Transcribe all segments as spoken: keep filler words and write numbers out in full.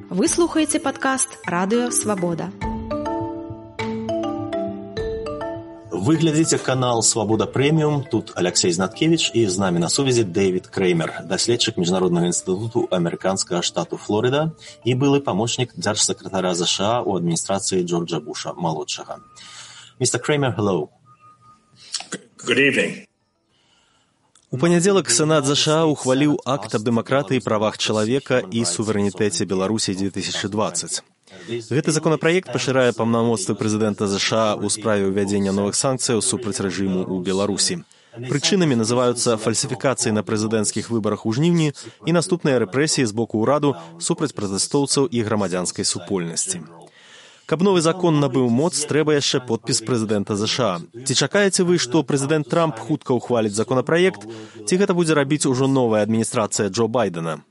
Вы слухаеце падкаст «Радыё Свабода». Вы глядзіце канал «Свабода Прэміум». Тут Алексей Знаткевич і з намі на сувязі Дэвід Креймер, даследчык Міжнароднага інстытуту амерыканскага штату Флорыда і былы памочнік дзяржсакратара ЗША ў адміністрацыі Джорджа Буша малодшага. містер Креймер, hello. Good evening. У панядзелак Сенат ЗША ухваліў акт аб дэмакратыі, правах чалавека і суверэнітэце Беларусі две тысячи двадцать. Гэты законапраект пашырае паўнамоцтвы прэзідэнта ЗША ў справе ўвядзення новых санкцыяў супраць рэжыму ў Беларусі. Прычынамі называюцца фальсіфікацыі на прэзідэнцкіх выбарах у жніўні і наступныя рэпрэсіі з боку ўраду супраць пратэстоўцаў і грамадзянскай супольнасці. Каб новы закон набыў моц, трэба яшчэ подпіс прэзідэнта ЗША. Ці чакаеце вы, што прэзідэнт Трамп хутка ўхваліць законапраект, ці гэта будзе рабіць ужо новая адміністрацыя Джо Байдена?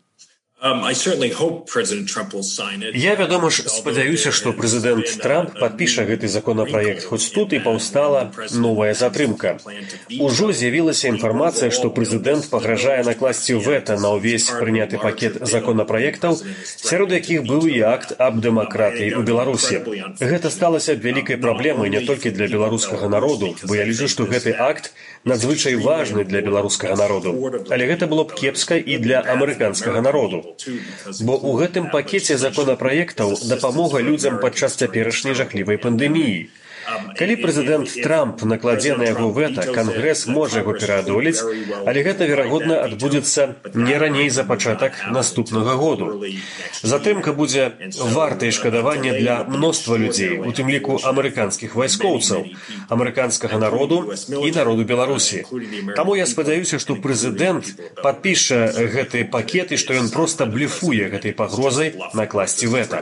Я, вядома ж, спадзяюся, што прэзідэнт Трамп падпіша гэты законапраект, хоць тут і паўстала новая затрымка. Ужо з'явілася інфармацыя, што прэзідэнт пагражае накласці вэта на ўвесь прыняты пакет законапраектаў, сярод якіх быў і акт аб дэмакратыі ў Беларусі. Гэта сталася вялікай праблемай не толькі для беларускага народу, бо я лічу, што гэты акт надзвычай важны для беларускага народу, але гэта было б кепска і для амерыканскага народу. Бо ў гэтым пакеце законапраектаў дапамога людзям падчас цяперашняй жахлівай пандэміі. Калі прэзідэнт Трамп накладзе на яго вэта, Кангрэс можа яго пераадолець, але гэта, верагодна, адбудзецца не раней за пачатак наступнага году. Затрымка будзе вартай шкадавання для мноства людзей, у тым ліку амерыканскіх вайскоўцаў, амерыканскага народу і народу Беларусі. Таму я спадзяюся, што прэзідэнт падпіша гэты пакет і што ён проста блефуе гэтай пагрозай накласці вэта.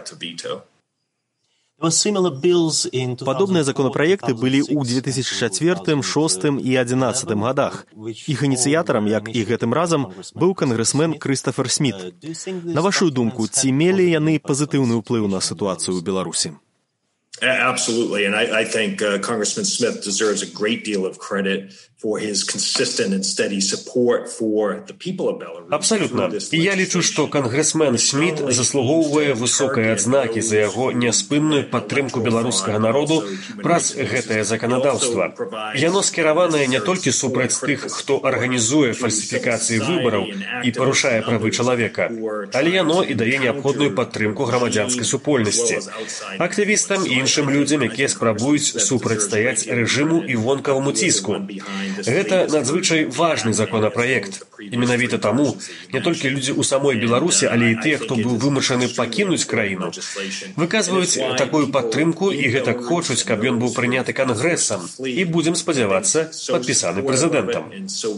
Падобныя законапраекты былі ў две тысячи чацвёртым, шостым і адзінаццатым годах. Іх ініцыятарам, як і гэтым разам, быў кангрэсмен Крыстафер Сміт. На вашу думку, ці мелі яны пазітыўны ўплыў на сітуацыю ў Беларусі? Absolutely, and I, I think uh, Congressman Smith deserves a great deal of credit for his consistent and steady support for the people of Belarus. Абсолютно. І я лічу, што кангрэсмен Сміт заслугоўвае высокай адзнакі за яго няспынную падтрымку беларускага народу праз гэтае заканадаўства. Яно скіраванае не толькі супраць тых, хто арганізуе фальсіфікацыі выбараў і парушае правы чалавека, але яно і дае неабходную падтрымку грамадзянскай супольнасці. Актывістам і іншым людзям, якія спрабуюць супрацьстаяць рэжыму і вонкаваму ціску. Гэта надзвычай важны законапраект. І менавіта таму не толькі людзі ў самой Беларусі, але і тыя, хто быў вымушаны пакінуць краіну, выказваюць такую падтрымку і гэтак хочуць, каб ён быў прыняты Кангрэсам і, будзем спадзявацца, падпісаны прэзідэнтам.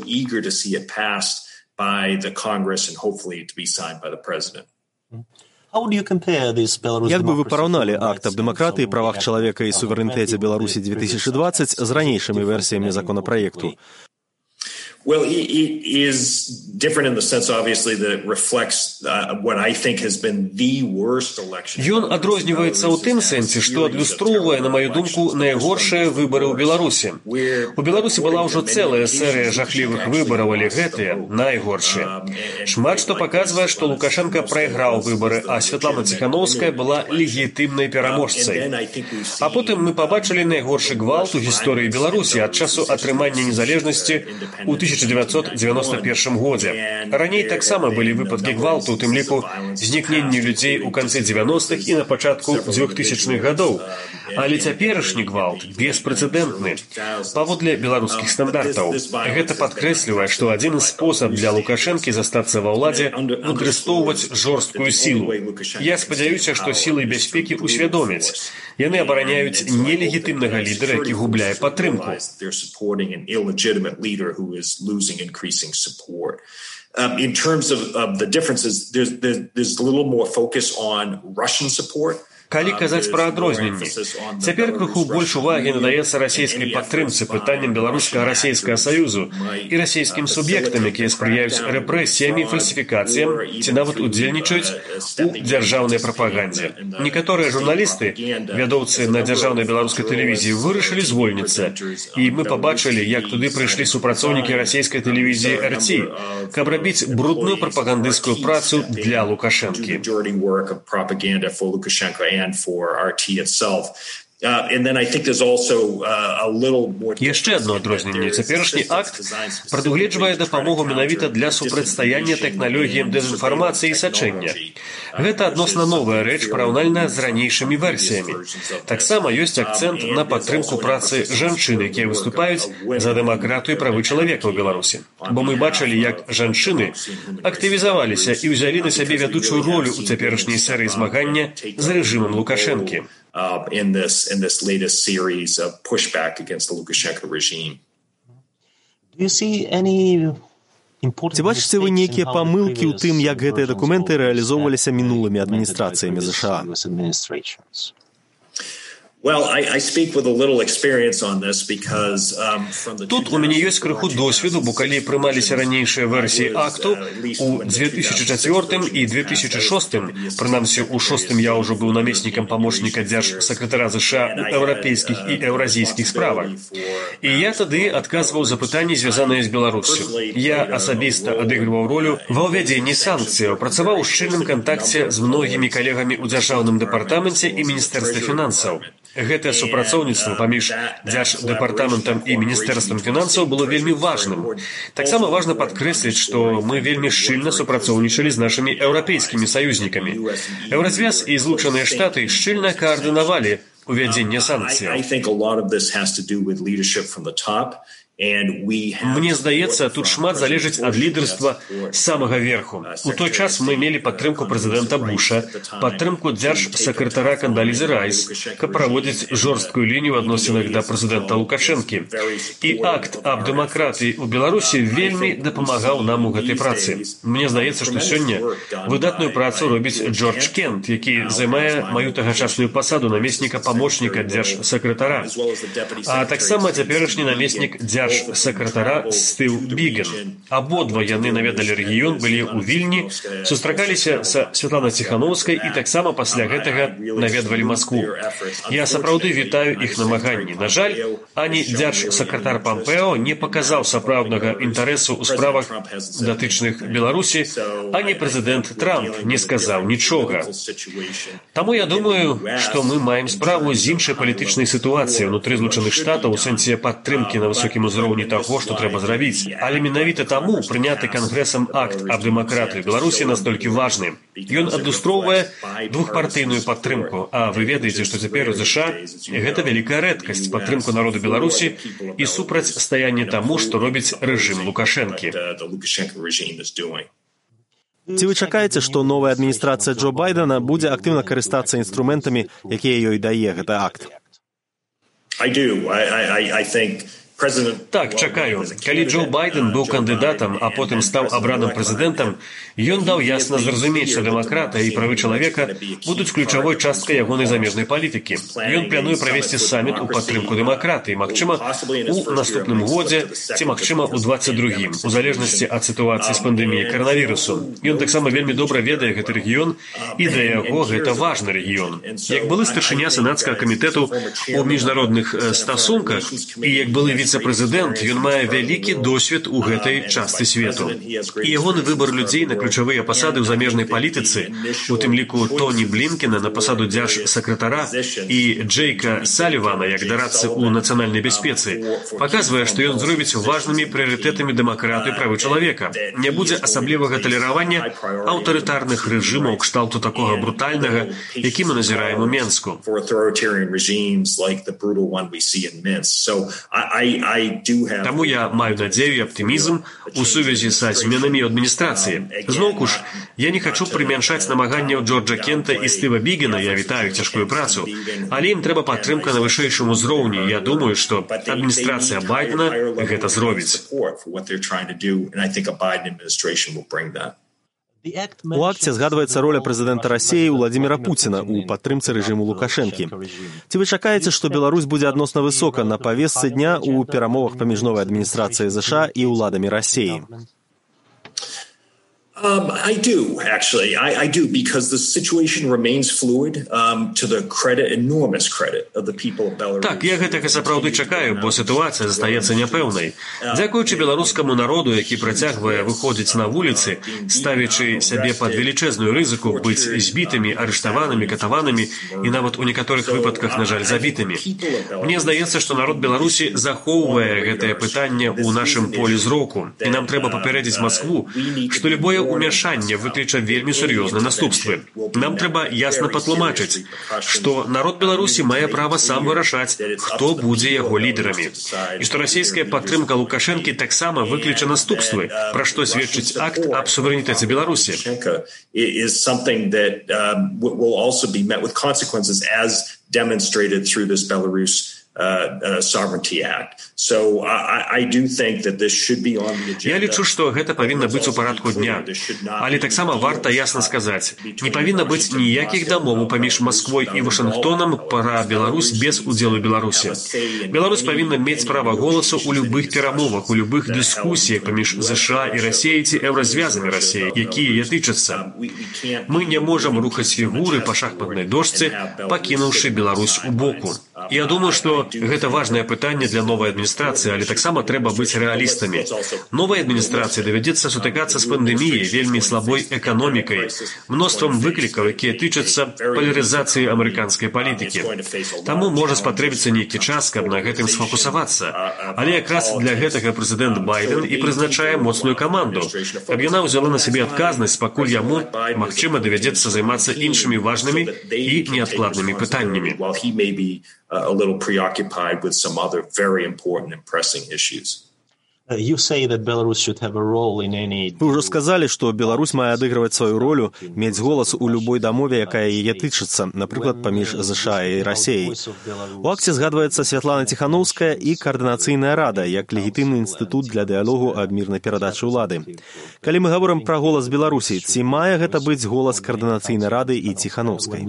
Як бы вы параўналі акт аб дэмакратыі, правах чалавека і суверэнітэце Беларусі две тысячи двадцать з ранейшымі версіямі законапраекту? Well, it is different in the sense, obviously, that it reflects uh, what I think has been the worst election. Ён адрозніваецца ў тым сэнсе, што адлюстроўвае, на маю думку, найгоршыя выбары ў Беларусі. У Беларусі была ўжо цэлая серыя жахлівых выбараў, але гэтыя найгоршыя. Шмат што паказвае, што Лукашенко прайграў выбары, а Святлана Ціхановская была легітымнай пераможцай. А потым мы пабачылі найгоршы гвалт у гісторыі Беларусі ад часу атрымання незалежнасці ў тысяча девятьсот девяносто первом годзе. Раней таксама былі выпадкі гвалту, у тым ліку знікнення людзей у канцы девяностых і на пачатку двухтысячных гадоў. Але цяперашні гвалт беспрэцэдэнтны паводле беларускіх стандартаў. Гэта падкрэслівае, што адзіны спосаб для Лукашэнкі застацца ва ўладзе выкарыстоўваць жорсткую сілу. Я спадзяюся, што сілы бяспекі усвядомяць. Яны абараняюць нелегітымнага лідара, які губляе падтрымку. Losing increasing support. Um, in terms of, of the differences, there's, there's, there's a little more focus on Russian support. Калі казаць пра адрозненні, цяпер крыху больш увагі надаецца расійскай падтрымцы пытанням беларуска-расійскага саюзу і расійскім суб'ектам, якія спрыяюць рэпрэсіямі, фальсіфікацыям ці нават удзельнічаюць у дзяржаўнай прапагандзе. Некаторыя журналісты, вядоўцы на дзяржаўнай беларускай тэлевізіі, вырашылі звольніцца, і мы пабачылі, як туды прыйшлі супрацоўнікі расійскай тэлевізіі эр ти, каб рабіць брудную прапагандысцкую працу для Лукашэнкі. Яшчэ адно адрозненне. Цяперашні акт прадугледжвае дапамогу менавіта для супрацьстаяння тэхналогіям дэзінфармацыі і сачэння. Гэта адносна новая рэч параўнальна з ранейшымі версіямі. Таксама ёсць акцэнт на падтрымку працы жанчын, якія выступаюць за дэмакратыю і правы чалавека ў Беларусі. Бо мы бачылі, як жанчыны актывізаваліся і ўзялі на сябе вядучую ролю ў цяперашняй серыі змагання з рэжымам Лукашэнкі. In this in this latest series of pushback against the Lukashenko regime. Do you see any Ці бачыце вы нейкія памылкі ў тым, як гэтыя дакументы рэалізоўваліся мінулымі адміністрацыямі ЗША? Тут у мяне ёсць крыху досведу, бо калі прымаліся ранейшыя версіі акту у две тысячи чацвёртым і две тысячи шостым, прынамсі у шостым я ўжо быў намеснікам памочніка дзяржсакратара ЗША ў еўрапейскіх і еўразійскіх справах. І я тады адказваў за пытанні, звязаныя з Беларуссю. Я асабіста адыгрываў ролю ва ўвядзенні санкцыяў, працаваў у шчыльным кантакце з многімі калегамі ў дзяржаўным дэпартаменце і міністэрстве фінансаў. Гэтае супрацоўніцтва паміж дзярждэпартаментам і міністэрствам фінансаў было вельмі важным. Таксама важна падкрэсліць, што мы вельмі шчыльна супрацоўнічалі з нашымі еўрапейскімі саюзнікамі. Еўразвяз і Злучаныя Штаты шчыльна каардынавалі увядзенне санкцыяў. Мне здаецца, тут шмат залежыць ад лідарства самага верху. У той час мы мелі падтрымку прэзідэнта Буша, падтрымку дзяржсакратара Кандалізы Райс, каб праводзіць жорсткую лінію ў адносінах да прэзідэнта Лукашэнкі. І акт аб дэмакратыі ў Беларусі вельмі дапамагаў нам у гэтай працы. Мне здаецца, што сёння выдатную працу робіць Джордж Кент, які займае маю тагачасную пасаду намесніка памочніка дзяржсакратара. А таксама цяперашні намеснік дзярж сакратара Стыў Біген. Абодва яны наведалі рэгіён, былі ў Вільні, сустракаліся са Святланай Ціхановскай і таксама пасля гэтага наведвалі Маскву. Я сапраўды вітаю іх намаганні. На жаль, ані дзяржсакратар Пампео не паказаў сапраўднага інтарэсу ў справах датычных Беларусі, ані прэзідэнт Трамп не сказаў нічога. Таму я думаю, што мы маем справу з іншай палітычнай сітуацыяй унутры Злучаных Штатаў у сэнсе падтрымкі на высокім узроўні ўзроўні таго, што трэба зрабіць. Але менавіта таму прыняты Кангрэсам акт аб дэмакратыі Беларусі настолькі важны. Ён адлюстроўвае двухпартыйную падтрымку, а вы ведаеце, што цяпер у ЗША гэта вялікая рэдкасць падтрымку народу Беларусі і супрацьстаянне таму, што робіць рэжым Лукашэнкі. Ці вы чакаеце, што новая адміністрацыя Джо Байдена будзе актыўна карыстацца інструментамі, якія ёй дае гэты акт? I do. I, I, I think Так, чакаю. Калі Джо Байден быў кандыдатам, а потым стаў абраным прэзідэнтам, ён даў ясна зразумець, што дэмакратыя і правы чалавека будуць ключавой часткай ягонай замежнай палітыкі. Ён плануе правесці саміт у падтрымку дэмакратыі, магчыма, у наступным годзе ці, магчыма, у дваццаць другім, у залежнасці ад сітуацыі з пандэміяй каранавірусу. Ён таксама вельмі добра ведае гэты рэгіён, і для яго гэта важны рэгіён. Як былы старшыня сенацкага камітэту ў міжнародных стасунках і як былы віцэ-прэзідэнт, ён мае вялікі досвед у гэтай частцы свету. І ягоны выбар людзей на ключавыя пасады ў замежнай палітыцы, у тым ліку Тоні Блінкена на пасаду дзяржсакратара і Джейка Салівана як дарадцы ў нацыянальнай бяспецы, паказвае, што ён зробіць важнымі прыярытэтамі дэмакратыі і правы чалавека. Не будзе асаблівага талеравання аўтарытарных рэжымаў кшталту такога брутальнага, які мы назіраем у Менску. Таму я маю надзею і аптымізм у сувязі са зменамі ў адміністрацыі. Зноўку ж, я не хачу прымяншаць намаганняў Джорджа Кента і Стыва Бігена, я вітаю цяжкую працу, але ім трэба падтрымка на вышэйшым узроўні. Я думаю, што адміністрацыя Байдена гэта зробіць. У акце згадваецца роля прэзідэнта Расіі Владзіміра Пуціна ў падтрымцы рэжыму Лукашэнкі. Ці вы чакаеце, што Беларусь будзе адносна высока на павестцы дня ў перамовах паміж новай адміністрацыяй ЗША і ўладамі Расіі? Um, I do, actually. I, I do, because the situation remains fluid um, to the credit, enormous credit of the people of Belarus. Так, я гэтага сапраўды чакаю, бо сітуацыя застаецца няпэўнай. Дзякуючы беларускаму народу, які працягвае выходзіць на вуліцы, ставячы сябе пад велічэзную рызыку быць збітымі, арыштаванымі, катаванымі і нават у некаторых выпадках, на жаль, забітымі. Мне здаецца, што народ Беларусі захоўвае гэтае пытанне ў нашым полі зроку, і нам трэба папярэдзіць Маскву, што любое умяшанне выкліча вельмі сур'ёзныя наступствы. Нам трэба ясна патлумачыць, што народ Беларусі мае права сам вырашаць, хто будзе яго лідарамі. І што расійская падтрымка Лукашэнкі таксама выкліча наступствы, пра што сведчыць акт аб суверэнітэце Беларусі. Uh, uh, Sovereignty Act. So I, I do think that this should be on the agenda. Я лічу, што гэта павінна быць у парадку дня. Але таксама варта ясна сказаць, не павінна быць ніякіх дамоваў паміж Масквой і Вашынгтонам пра Беларусь без удзелу Беларусі. Беларусь павінна мець права голасу ў любых перамовах, у любых дыскусіях паміж ЗША і Расіяй ці еўразвязамі Расіі, якія яе тычацца. Мы не можам рухаць фігуры па шахматнай дошцы, пакінуўшы Беларусь у боку. Я думаю, што гэта важнае пытанне для новай адміністрацыі, але таксама трэба быць рэалістамі. Новай адміністрацыі давядзецца сутыкацца з пандэміяй, вельмі слабой эканомікай, мноствам выклікаў, якія тычацца палярызацыі амерыканскай палітыкі. Таму можа спатрэбіцца нейкі час, каб на гэтым сфокусавацца. Але якраз для гэтага прэзідэнт Байден і прызначае моцную каманду, каб яна ўзяла на сябе адказнасць, пакуль яму, магчыма, давядзецца займацца іншымі важнымі і неадкладнымі пытаннямі. A little preoccupied with some other very important and pressing issues. You say that Belarus should have a role in any... Вы ўжо сказалі, што Беларусь мае адыгрываць сваю ролю, мець голас у любой дамове, якая яе тычыцца, напрыклад, паміж ЗША і Расіяй. У акце згадваецца Святлана Ціханаўская і Каардынацыйная рада, як легітымны інстытут для дыялогу аб мірнай перадачы ўлады. Калі мы гаворым пра голас Беларусі, ці мае гэта быць голас Каардынацыйнай рады і Ціханаўскай?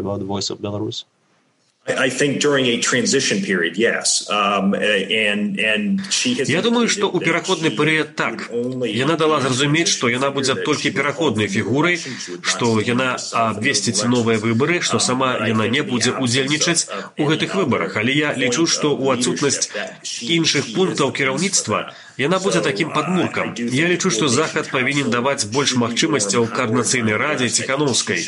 I think during a transition period, yes. Um, and, and she has... Я думаю, што ў пераходны перыяд так. Яна дала зразумець, што яна будзе толькі пераходнай фігурай, што яна абвесціць новыя выбары, што сама яна не будзе удзельнічаць у гэтых выбарах. Але я лічу, што ў адсутнасць іншых пунктаў кіраўніцтва яна будзе такім падмуркам. Я лічу, што Захад павінен даваць больш магчымасцяў Каардынацыйнай радзе Ціханаўскай.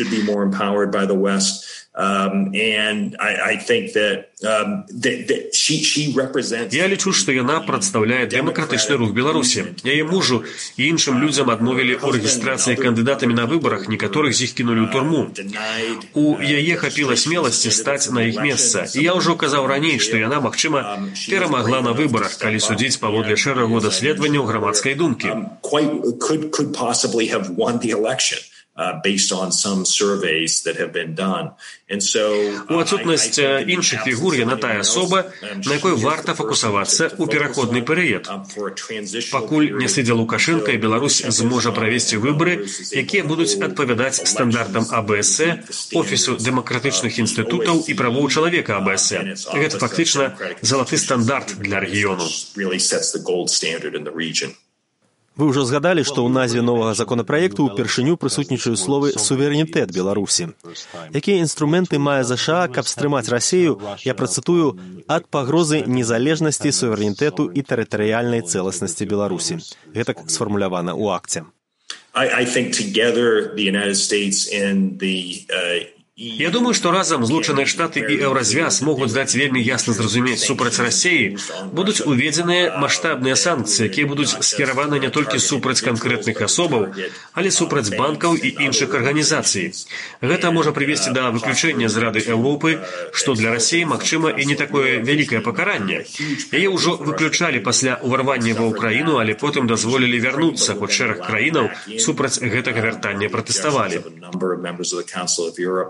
Um, and I, I think that, um, that, that she, she represents... Я лічу, што яна прадстаўляе дэмакратычны рух Беларусі. Яе мужу і іншым людзям адмовілі ў рэгістрацыі кандыдатамі на выбарах, некаторых з іх кінулі ў турму. У яе хапіла смеласці стаць на іх месца. І я ўжо казаў раней, што яна, магчыма, перамагла на выбарах, калі судзіць паводле шэрагу даследаванняў грамадскай думкі. Could, could possibly have won the election. Uh, based on some surveys that have been done. And so, у адсутнасць іншых фігур яна тая асоба, на якой варта фокусавацца ў пераходны перыяд. Пакуль не сыдзе Лукашэнка, і Беларусь зможа правесці выбары, якія будуць адпавядаць стандартам А Б С Э, Офісу дэмакратычных інстытутаў і правоў чалавека А Б С Э. Гэта фактычна залаты стандарт для рэгіёну. Вы ўжо згадалі, што ў назве новага законапраекту ўпершыню прысутнічаюць словы «суверэнітэт Беларусі». Якія інструменты мае ЗША, каб стрымаць Расію, я працытую, ад пагрозы незалежнасці, суверэнітэту і тэрытарыяльнай цэласнасці Беларусі. Гэтак сфармулявана ў акце. I, I think together the United States and the uh, Я думаю, што разам Злучаныя Штаты і Еўразвяз могуць даць вельмі ясна зразумець супраць Расіі, будуць уведзеныя маштабныя санкцыі, якія будуць скіраваны не толькі супраць канкрэтных асобаў, але супраць банкаў і іншых арганізацый. Гэта можа прывесці да выключэння з Рады Еўропы, што для Расіі, магчыма, і не такое вялікае пакаранне. Яе ўжо выключалі пасля ўварвання ва ўкраіну, але потым дазволілі вярнуцца, хоць шэраг краінаў супраць гэтага вяртання пратэставалі.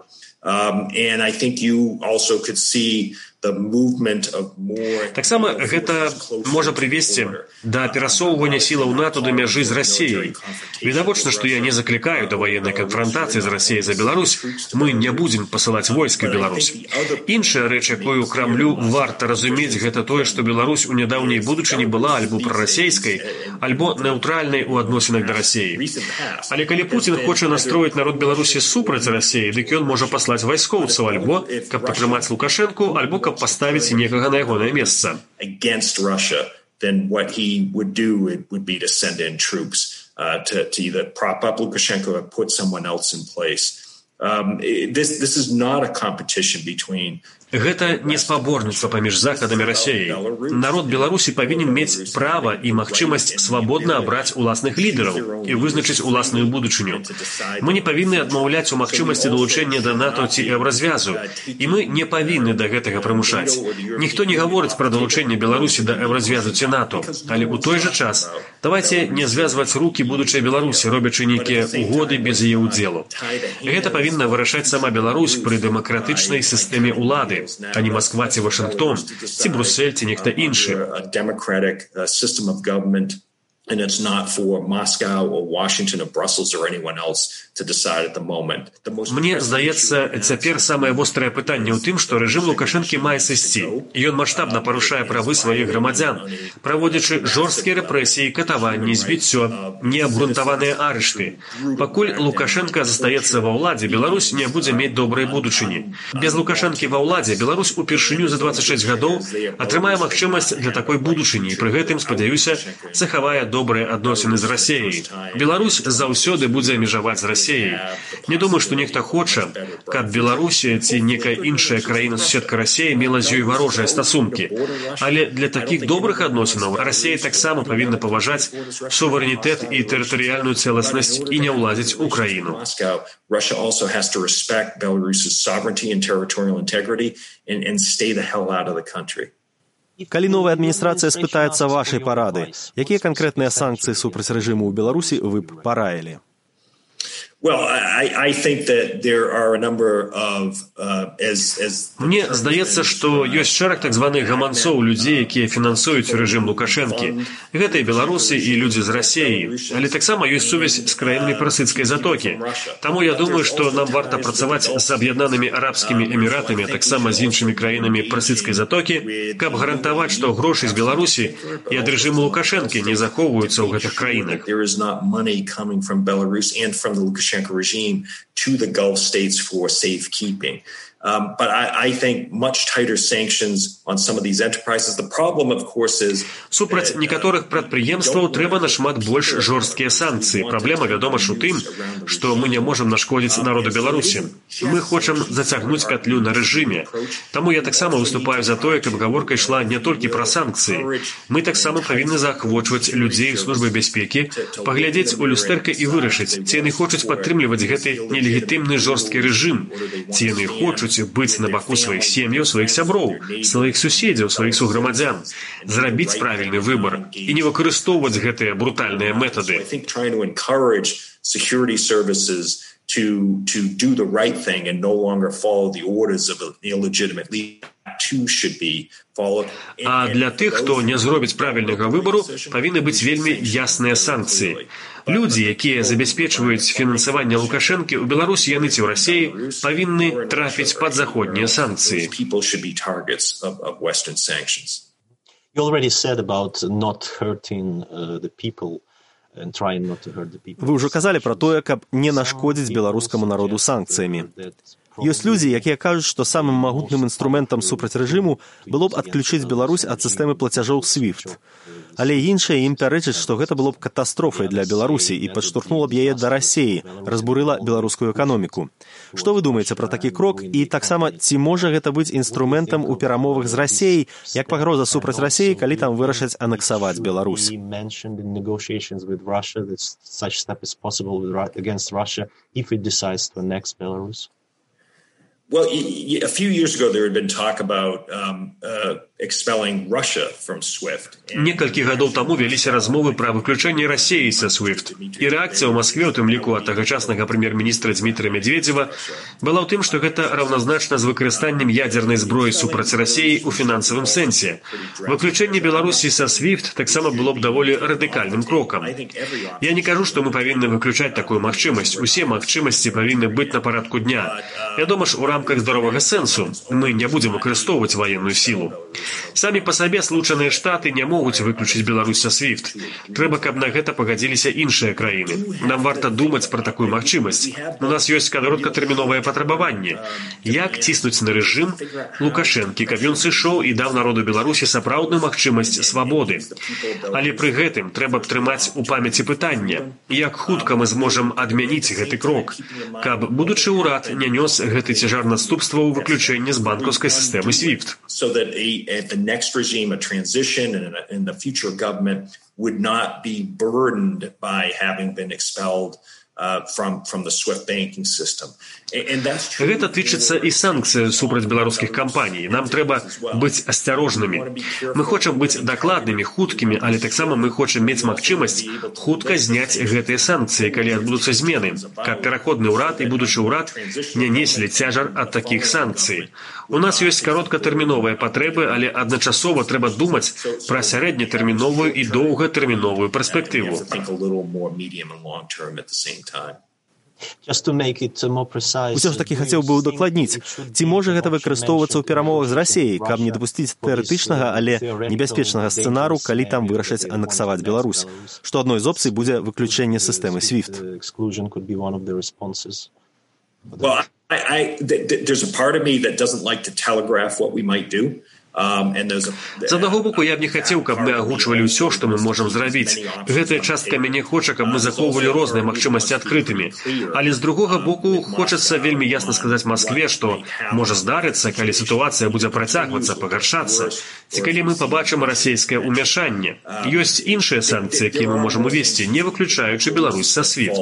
Um, and I think you also could see the movement of more... Таксама гэта можа прывесці да перасоўвання сілаў НАТО да мяжы з Расіяй. Відавочна, што я не заклікаю да ваеннай канфрантацыі з Расіяй за Беларусь. Мы не будзем пасылаць войска ў Беларусь. Іншая рэч, якую Крамлю варта разумець, гэта тое, што Беларусь у нядаўняй будучыні была альбо прарасейскай, альбо неўтральнай у адносінах да Расіі. Але калі Пуцін хоча настроіць народ Беларусі супраць Расіі, дык ён можа паслаць вайскоўцаў альбо каб падтрымаць Лукашэнку, альбо каб паставіць некага на ягонае месца. Against Russia, then what he would do it would be to send in troops uh, to, to either prop up Lukashenko or put someone else in place. Um, this, this is not a competition between Гэта не спаборніцтва паміж Захадам і Расіяй. Народ Беларусі павінен мець права і магчымасць свабодна абраць уласных лідараў і вызначыць уласную будучыню. Мы не павінны адмаўляць у магчымасці далучэння да НАТО ці еўразвязу, і мы не павінны да гэтага прымушаць. Ніхто не гаворыць пра далучэнне Беларусі да еўразвязу ці НАТО, але ў той жа час давайце не звязваць рукі будучай Беларусі, робячы нейкія угоды без яе ўдзелу. Гэта павінна вырашаць сама Беларусь пры дэмакратычнай сістэме ўлады, а не Москва ці Вашингтон, ці Брюссель, ці нехта іншы. And it's not for Moscow or Washington or Brussels or anyone else to decide at the moment. Мне здаецца, цяпер самае вострае пытанне ў тым, што рэжым Лукашэнкі мае сысці. Ён маштабна парушае правы сваіх грамадзян, праводзячы жорсткія рэпрэсіі, катаванні, збіццё, неабгрунтаваныя арышты. Пакуль Лукашэнка застаецца ва ўладзе, Беларусь не будзе мець добрай будучыні. Без Лукашэнкі ва ўладзе Беларусь упершыню за дваццаць шэсць гадоў атрымае магчымасць для такой будучыні і пры гэтым, спадзяюся, захавае добрыя адносіны з Расіяй. Беларусь заўсёды будзе межаваць з Расіяй. Не думаю, што нехта хоча, каб Беларусі ці некая іншая краіна-суседка Расіі мела з ёй варожыя стасункі. Але для такіх добрых адносінаў Расія таксама павінна паважаць суверэнітэт і тэрытарыяльную цэласнасць і не ўлазіць у краіну. Russia also has to respect Belarus's sovereignty and territorial integrity and, and stay the hell out of the country. Калі новая адміністрацыя спытаецца вашай парады, якія канкрэтныя санкцыі супраць рэжыму ў Беларусі вы б параілі? Well, I, I think that there are a number of, uh, as, as... Мне здаецца, што ёсць шэраг так званых гаманцоў людзей, якія фінансуюць рэжым Лукашэнкі. Гэта і беларусы, і людзі з Расіі. Але таксама ёсць сувязь з краінамі Персыцкай затокі. Таму я думаю, што нам варта працаваць з Аб'яднанымі Арабскімі Эміратамі, а таксама з іншымі краінамі Персыцкай затокі, каб гарантаваць, што грошы з Беларусі і ад рэжыму Лукашэнкі не захоўваюцца ў гэтых краінах. There is not money coming from Belarus and from the Lukashenko regime to the Gulf states for safekeeping. Um, but I, I think much tighter sanctions on some of these enterprises. The problem, of course, is... Супраць некаторых прадпрыемстваў трэба нашмат больш жорсткія санкцыі. Праблема, вядома ж, у тым, што мы не можам нашкодзіць народу Беларусі. Мы хочам зацягнуць пятлю на рэжыме. Таму я таксама выступаю за тое, каб гаворка ішла не толькі пра санкцыі. Мы таксама павінны заахвочваць людзей службы бяспекі, паглядзець у люстэрка і вырашыць, ці яны хочуць падтрымліваць гэты нелегітымны жорсткі рэжым, ці яны хочуць быць на баку сваіх сем'яў, сваіх сяброў, сваіх суседзяў, сваіх суграмадзян, зрабіць правільны выбар і не выкарыстоўваць гэтыя брутальныя метады. To, to do the right thing and no longer follow the orders of an illegitimate leader too should be followed. А для тых, хто не зробіць правільнага выбару, павінны быць вельмі ясныя санкцыі. Людзі, якія забяспечваюць фінансаванне Лукашэнкі ў Беларусі, яны ці ў Расіі, павінны трапіць пад заходнія санкцыі. People should be targets of, of Western sanctions. You already said about not hurting uh, the people. Вы ўжо казалі пра тое, каб не нашкодзіць беларускаму народу санкцыямі. Ёсць людзі, якія кажуць, што самым магутным інструментам супраць рэжыму было б адключыць Беларусь ад сістэмы плацяжоў свіфт. Але іншыя ім пярэчаць, што гэта было б катастрофай для Беларусі і падштурхнула б яе да Расіі, разбурыла беларускую эканоміку. Што вы думаеце пра такі крок? І таксама, ці можа гэта быць інструментам у перамовах з Расіяй, як пагроза супраць Расіі, калі там вырашаць анексаваць Беларусь? Well, a few years ago, there had been talk about um, uh, Некалькі гадоў таму вяліся размовы пра выключэнне Расіі са свифт. І рэакцыя ў Маскве, у тым ліку ад тагачаснага прэм'ер-міністра Дмітрия Медведзева, была ў тым, што гэта раўназначна з выкарыстаннем ядзернай зброі супраць Расіі ў фінансавым сэнсе. Выключэнне Беларусі са свифт таксама было б даволі радыкальным крокам. Я не кажу, што мы павінны выключаць такую магчымасць. Усе магчымасці павінны быць на парадку дня. Вядома ж, у рамках здаровага сэнсу мы не будзем выкарыстоўваць ваенную сілу. Самі па сабе Злучаныя Штаты не могуць выключыць Беларусь са свифт. Трэба, каб на гэта пагадзіліся іншыя краіны. Нам варта думаць пра такую магчымасць. У нас ёсць кароткатэрміновае патрабаванне. Як ціснуць на рэжым Лукашэнкі, каб ён сышоў і даў народу Беларусі сапраўдную магчымасць свабоды. Але пры гэтым трэба б трымаць у памяці пытанне, як хутка мы зможам адмяніць гэты крок, каб будучы ўрад не нёс гэты цяжар наступства ў выключэнні з банкаўскай сістэмы свифт. The next regime, a transition and, and the future government would not be burdened by having been expelled uh, from, from the SWIFT banking system. And that's true. Гэта тычыцца і санкцый супраць беларускіх кампаній. Нам трэба быць асцярожнымі. Мы хочам быць дакладнымі, хуткімі, але таксама мы хочам мець магчымасць хутка зняць гэтыя санкцыі, калі адбудуцца змены, каб пераходны ўрад і будучы ўрад не неслі цяжар ад такіх санкцый. У нас ёсць кароткатэрміновыя патрэбы, але адначасова трэба думаць пра сярэднетэрміновую і доўгатэрміновую перспектыву. Усё ж такі хацеў бы удакладніць, ці можа гэта выкарыстоўвацца ў перамовах з Расіяй, каб не дапусціць тэарэтычнага, але небяспечнага сцэнару, калі там вырашаць анексаваць Беларусь, што адной з опцый будзе выключэнне сістэмы свифт. Well, I, I, th- there's a part of me that doesn't like to telegraph what we might do. З аднаго боку, я б не хацеў, каб мы агучвалі ўсё, што мы можам зрабіць. Гэтая частка мяне хоча, каб мы захоўвалі розныя магчымасці адкрытымі. Але з другога боку, хочацца вельмі ясна сказаць Маскве, што можа здарыцца, калі сітуацыя будзе працягвацца, пагаршацца, ці калі мы пабачым расійскае ўмяшанне. Ёсць іншыя санкцыі, якія мы можам увесці, не выключаючы Беларусь са свифт.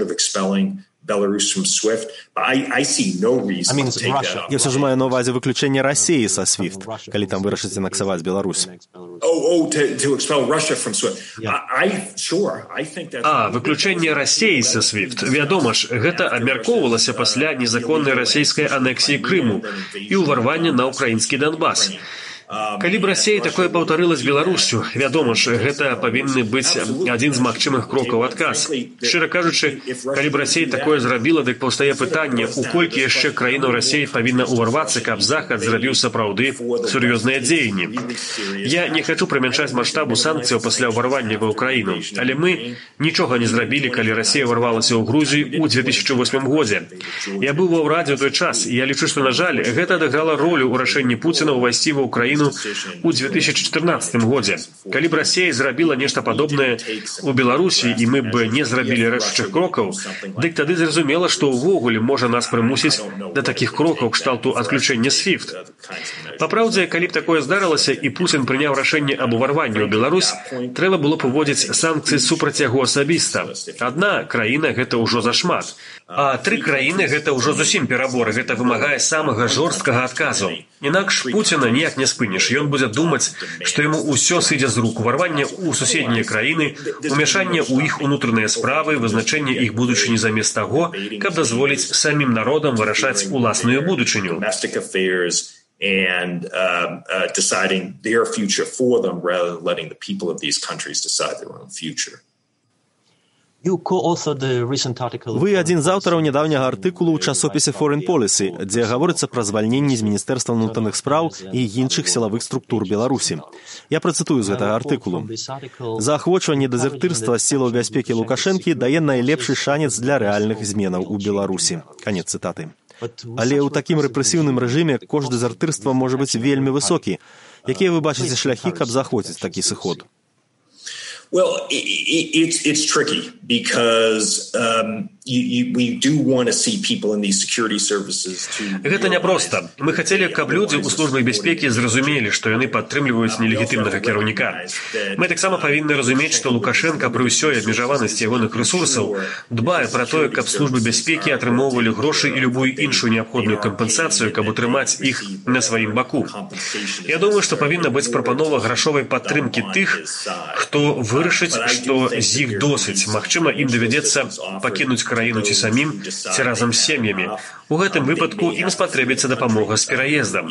Belarus from SWIFT, but I, I see no reason to take that up. Я все же маю на увазе выключение России со свифт, коли там вырашыць анексаваць Беларусь. Oh, oh, to, to expel Russia from SWIFT. Yeah. I, I, sure, I think that's... А, выключэнне Расіі са свифт. Вядома ж, гэта абмяркоўвалася пасля незаконнай расійскай анексіі Крыму і ўварвання на ўкраінскі Донбас. Калі б Расія такое паўтарыла з Беларусю, вядома ж, гэта павінны быць адзін з магчымых крокаў адказ. Шчыра кажучы, калі б Расія такое зрабіла, дык паўстае пытанне, у колькі яшчэ краінаў Расіі павінна ўварвацца, каб Захад зрабіў сапраўды сур'ёзныя дзеянні. Я не хачу прамяншаць маштабу санкцыяў пасля ўварвання ва ўкраіну, але мы нічога не зрабілі, калі Расія ўварвалася ў Грузію ў дзве тысячы восьмым годзе. Я быў ва ўрадзе ў той час, і я лічу, што, на жаль, гэта адыграла ролю ў рашэнні Пуціна ўвайсці ва ўкраіну у дзве тысячы чатырнаццатым годзе. Калі б Расія зрабіла нешта падобнае ў Беларусі, і мы б не зрабілі рэшчых крокаў, дык тады зразумела, што ўвогуле можа нас прымусіць да такіх крокаў кшталту адключэння свифт. Папраўдзе, калі б такое здарылася і Пуцін прыняў рашэнне аб уварванні ў Беларусь, трэба было б уводзіць санкцыі супраць яго асабіста. Адна краіна гэта ўжо зашмат, а тры краіны гэта ўжо зусім перабор, гэта вымагае самага жорсткага адказу. Інакш Пуціна ніяк не спыніш. Ён будзе думаць, што яму ўсё сыдзе з рук. Уварванне ў суседнія краіны, умяшанне ў іх унутраныя справы, вызначэнне іх будучыні замест таго, каб дазволіць самім народам вырашаць уласную будучыню. And uh, uh, deciding their future for them rather than letting the people of these countries decide their own future. Вы адзін з аўтараў нядаўняга артыкулу ў часопісе Foreign Policy, дзе гаворыцца пра звальненне з Міністэрства ўнутраных спраў і іншых сілавых структур Беларусі. Я працытую з гэтага артыкулу. Заахвочванне дэзертырства сілаў бяспекі Лукашэнкі дае найлепшы шанец для рэальных зменаў у Беларусі. Канец цытаты. Але ў такім рэпрэсіўным рэжыме кошт дэзертырства можа быць вельмі высокі. Якія вы бачыце шляхі, каб заахвоціць такі сыход? Well, it's it's tricky because um, Гэта няпроста. Мы хацелі, каб людзі ў службе бяспекі зразумелі, што яны падтрымліваюць нелегітымнага кіраўніка. Мы таксама павінны разумець, што Лукашенка пры ўсёй абмежаванасці ягоных рэсурсаў дбае пра тое, каб службы бяспекі атрымоўвалі грошы і любую іншую неабходную кампенсацыю, каб утрымаць іх на сваім баку. Я думаю, што павінна быць прапанова грашовай падтрымкі тых, хто вырашыць, што з іх досыць. Магчыма, ім давядзецца пакінуць краіну ці самім, ці разам з сем'ямі. У гэтым выпадку ім спатрэбіцца дапамога з пераездам.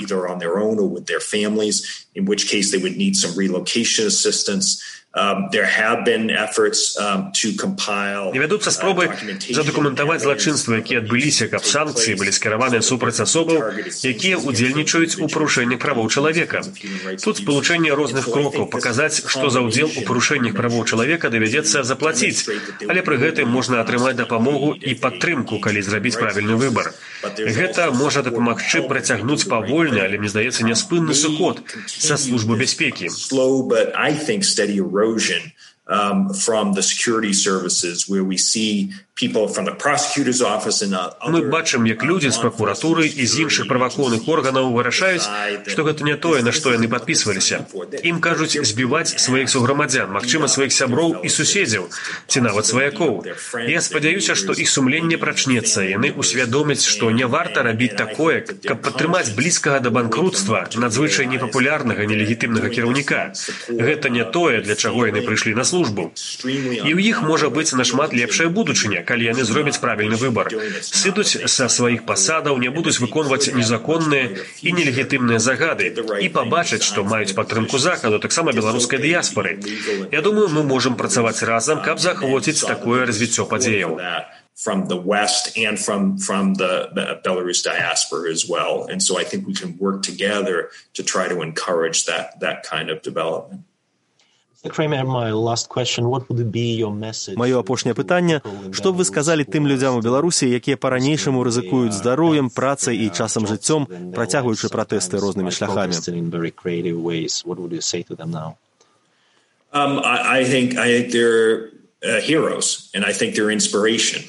Не вядуцца спробы задакументаваць злачынствы, якія адбыліся, каб санкцыі былі скіраваныя супраць асобаў, якія ўдзельнічаюць у парушэннях правоў чалавека. Тут спалучэнне розных крокаў, паказаць, што за ўдзел у парушэннях правоў чалавека давядзецца заплаціць, але пры гэтым можна атрымаць дапамогу і падтрымку, калі зрабіць правільны выбар. Гэта можа дапамагчы працягнуць павольны, але, мне здаецца, няспынны сыход са службы бяспекі. Um, from the security services, where we see people from the prosecutor's office and other... Мы бачым, як людзі з пракуратуры і з іншых праваахоўных органаў вырашаюць, што гэта не тое, на што яны падпісваліся. Ім кажуць збіваць сваіх суграмадзян, магчыма, сваіх сяброў і суседзяў, ці нават сваякоў. Я спадзяюся, што іх сумленне прачнецца, яны усвядомяць, што не варта рабіць такое, каб падтрымаць блізкага да банкрутства надзвычай непапулярнага, нелегітымнага кіраўніка. Гэта не тое, для чаго яны прыйшлі на службу. І ў іх можа быць нашмат лепшая будучыня, калі яны зробяць правільны выбар. Сыдуць са сваіх пасадаў, не будуць выконваць незаконныя і нелегітымныя загады і пабачаць, што маюць падтрымку Захаду, таксама беларускай дыяспары. Я думаю, мы можам працаваць разам, каб захвоціць такое развіццё падзеяў. From the West and from, from the, the Belarus diaspora as well. And so I think we can work together to try to encourage that, that kind of development. Маё апошняе пытанне, што б вы сказалі тым людзям у Беларусі, якія па-ранейшаму рызыкуюць здароўем, працай і часам жыццём, працягваючы пратэсты рознымі шляхамі? Um, I, I think I think they're uh, heroes, and I think they're inspiration.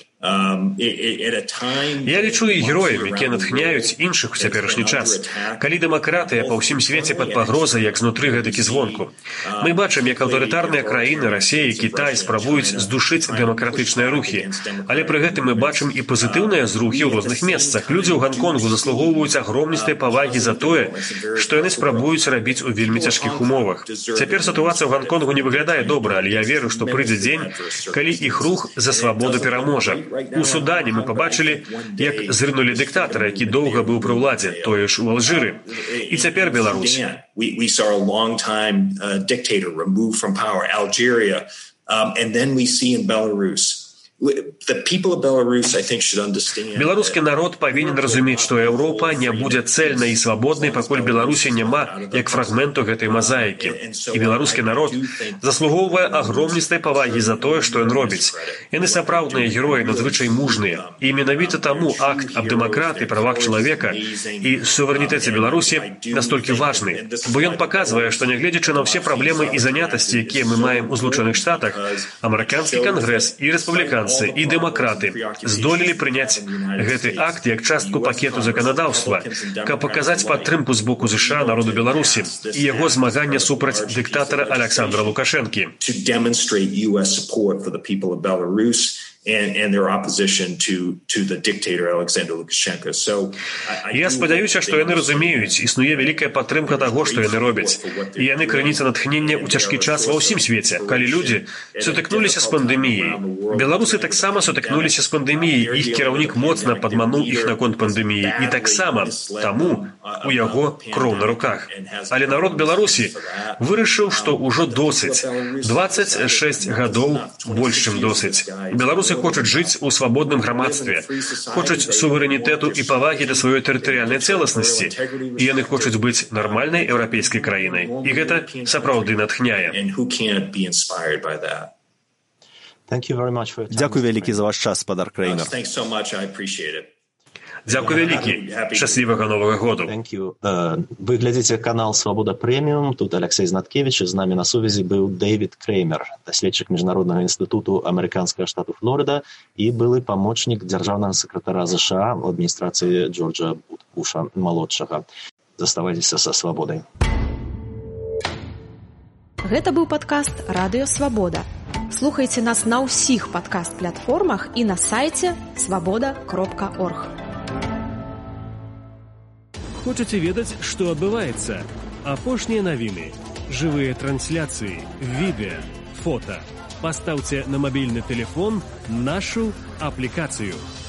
Я лічу і героямі, якія натхняюць іншых у цяперашні час. Калі дэмакратыя па ўсім свеце пад пагрозай, як знутры, гэтак і звонку. Мы бачым, як аўтарытарныя краіны, Расія і Кітай спрабуюць здушыць дэмакратычныя рухі. Але пры гэтым мы бачым і пазітыўныя зрухі ў розных месцах. Людзі ў Ганконгу заслугоўваюць агромністай павагі за тое, што яны спрабуюць рабіць у вельмі цяжкіх умовах. Цяпер сітуацыя ў Ганконгу не выглядае добра, але я веру, што прыйдзе дзень, калі іх рух за свабоду пераможа. У Судане мы пабачылі, як зрынулі дыктатара, які доўга быў пры ўладзе, тое ж у Алжыры. І цяпер Беларусь. We saw a long time uh, dictator removed from power, Algeria, um, and then we see in Belarus. Беларускі народ павінен разумець, што Еўропа не будзе цэльнай і свабоднай, пакуль Беларусі няма як фрагменту гэтай мазаікі. І беларускі народ заслугоўвае агромністай павагі за тое, што ён робіць. Яны сапраўдныя героі, надзвычай мужныя. І менавіта таму акт аб дэмакратыі, правах чалавека і суверэнітэце Беларусі настолькі важны, бо ён паказвае, што нягледзячы на ўсе праблемы і занятасці, якія мы маем у Злучаных Штатах, амерыканскі кангрэс і рэспубліканцы і дэмакраты здолелі прыняць гэты акт як частку пакету заканадаўства, каб паказаць падтрымку з боку ЗША народу Беларусі і яго змагання супраць дыктатара Александра Лукашэнкі. And, and their opposition to, to the dictator Alexander Lukashenko. So, I, I Я спадзяюся, што яны разумеюць, існуе вялікая падтрымка таго, што яны робяць. І яны крыніца натхнення ў цяжкі час ва ўсім свеце, калі людзі сутыкнуліся з пандэміяй. Беларусы таксама сутыкнуліся з пандэміяй, іх кіраўнік моцна падмануў іх наконт пандэміі. І таксама таму у яго кроў на руках. Але народ Беларусі вырашыў, што ўжо досыць. дваццаць шэсць гадоў больш, чым досыць. Беларусы хочуць жыць у свабодным грамадстве, хочуць суверэнітэту і павагі да сваёй тэрытарыяльнай цэласнасці, і яны хочуць быць нармальнай еўрапейскай краінай. І гэта сапраўды натхняе. Дзякуй вялікі за ваш час, спадар Крэймер. Дзякуй вялікі. Шчаслівага Новага году. Вы глядзіце канал «Свабода Прэміум». Тут Алексей Знаткевич. З намі на сувязі быў Дэвід Крэймер, даследчык Міжнароднага інстытуту амерыканскага штату Флорыда і былы памочнік дзяржаўнага сакратара ЗША ў адміністрацыі Джорджа Буша малодшага. Заставайцеся са свабодай. Гэта быў падкаст «Радыё Свабода». Слухайце нас на ўсіх падкаст-платформах і на сайце свабода кропка орг. Хочаце ведаць, што адбываецца? Апошнія навіны, жывыя трансляцыі, відэа, фота. Пастаўце на мабільны тэлефон нашу аплікацыю.